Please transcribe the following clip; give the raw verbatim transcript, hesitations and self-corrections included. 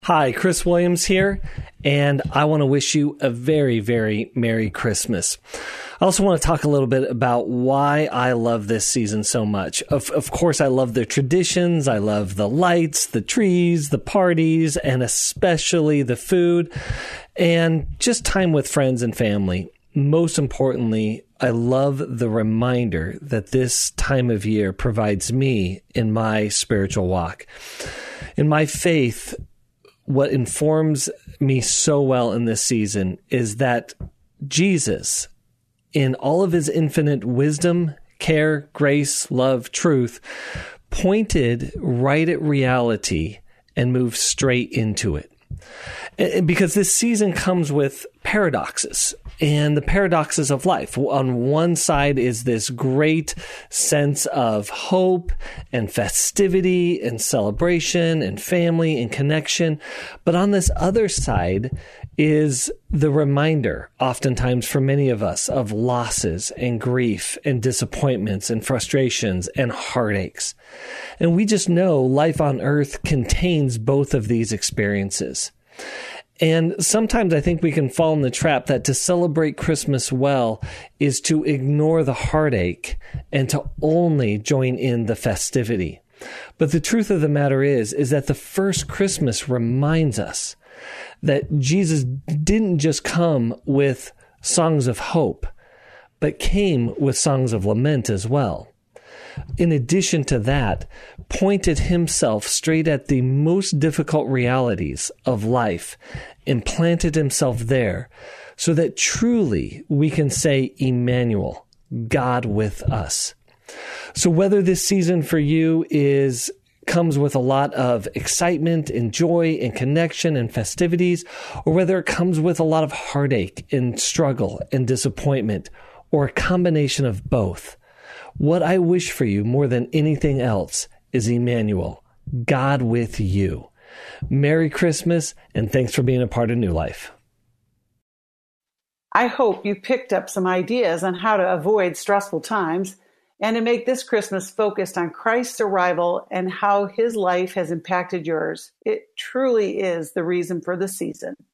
Hi, Chris Williams here, and I want to wish you a very, very Merry Christmas. I also want to talk a little bit about why I love this season so much. Of, of course, I love the traditions. I love the lights, the trees, the parties, and especially the food, and just time with friends and family. Most importantly, I love the reminder that this time of year provides me in my spiritual walk. In my faith, what informs me so well in this season is that Jesus, in all of his infinite wisdom, care, grace, love, truth, pointed right at reality and moved straight into it. Because this season comes with paradoxes, and the paradoxes of life. On one side is this great sense of hope and festivity and celebration and family and connection. But on this other side is the reminder, oftentimes for many of us, of losses and grief and disappointments and frustrations and heartaches. And we just know life on earth contains both of these experiences. And sometimes I think we can fall in the trap that to celebrate Christmas well is to ignore the heartache and to only join in the festivity. But the truth of the matter is, is that the first Christmas reminds us that Jesus didn't just come with songs of hope, but came with songs of lament as well. In addition to that, pointed himself straight at the most difficult realities of life and planted himself there so that truly we can say, Emmanuel, God with us. So whether this season for you is comes with a lot of excitement and joy and connection and festivities, or whether it comes with a lot of heartache and struggle and disappointment, or a combination of both, what I wish for you more than anything else is Emmanuel, God with you. Merry Christmas, and thanks for being a part of New Life. I hope you picked up some ideas on how to avoid stressful times and to make this Christmas focused on Christ's arrival and how his life has impacted yours. It truly is the reason for the season.